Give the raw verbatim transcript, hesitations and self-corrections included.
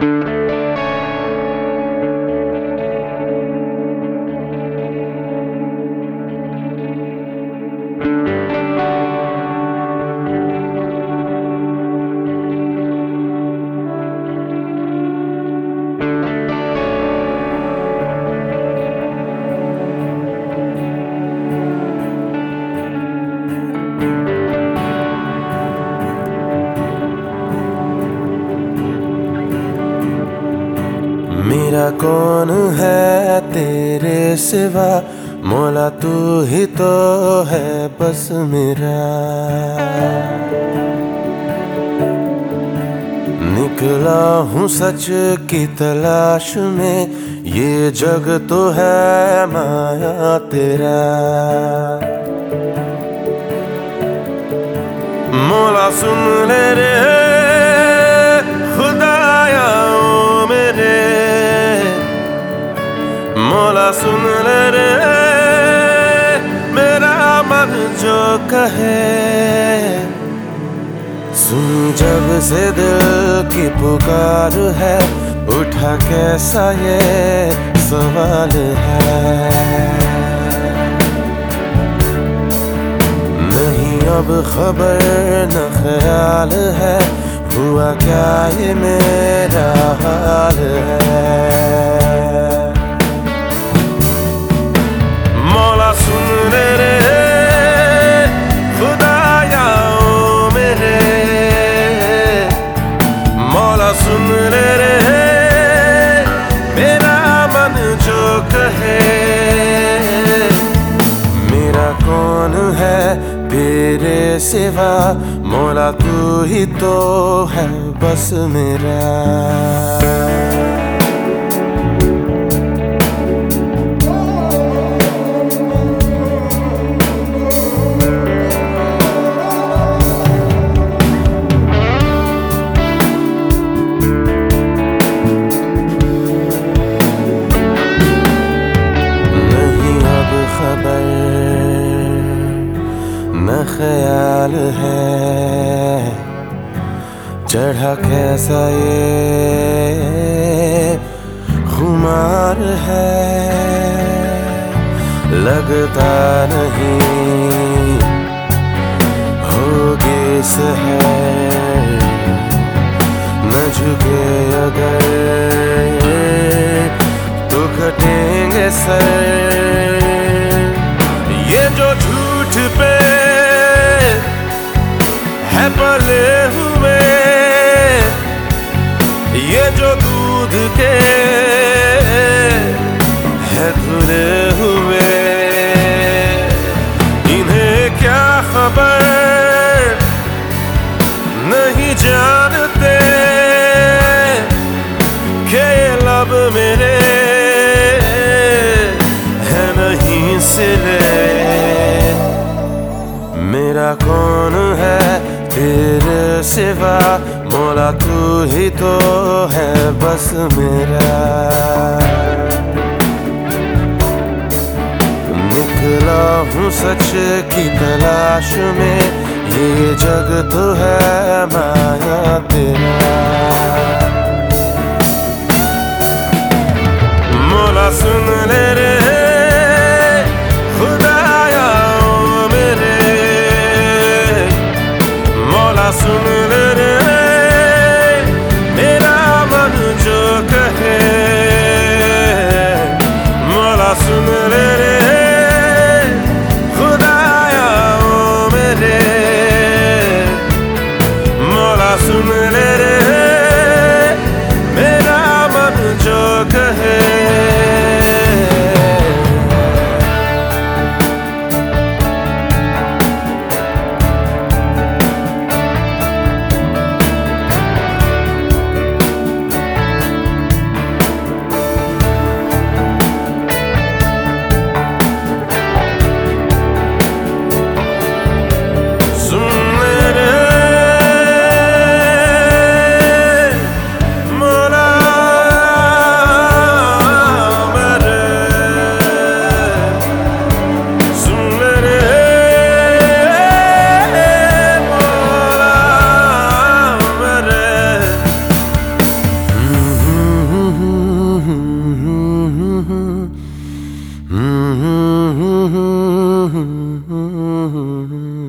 मेरा कौन है तेरे सिवा, मौला तू ही तो है बस मेरा। निकला हूँ सच की तलाश में, ये जग तो है माया तेरा। मौला सुन ले रे खुदाया ओ मेरे, मौला सुन ले रे मेरा मन जो कहे। सुन जब से दिल की पुकार है, उठा कैसा ये सवाल है। नहीं अब खबर न ख्याल है, हुआ क्या ये मेरा हाल है। मौला सुन ले रे खुदाया ओ मेरे, मौला सुन ले रे मेरा मन जो कहे। मेरा कौन है तेरे सिवा, मौला तू ही तो है बस मेरा। न ख्याल है चढ़ा कैसा ये खुमार है, लगता नहीं होगी सहर। न झुके अगर तो कटेंगे सर। ये जो झूठ पे है पले हुए, ये जो दूध के है धुले हुए, इन्हें क्या खबर नहीं जानते कि लब मेरे है नहीं सिले। मेरा कौन है तेरे सिवा, मौला तू ही तो है बस मेरा। निकला हूँ सच की तलाश में, ये जग तो है माया तेरा। मौला सुन ले रे खुदाया ओ मेरे, मौला सुन ले रे मेरा मन जो कहे। मौला सुन ले रे खुदाया ओ मेरे, मौला सुन ले रे मेरा मन जो कहे। हम्म, हम्म, हम्म, हम्म, हम्म, हम्म, हम्म, हम्म,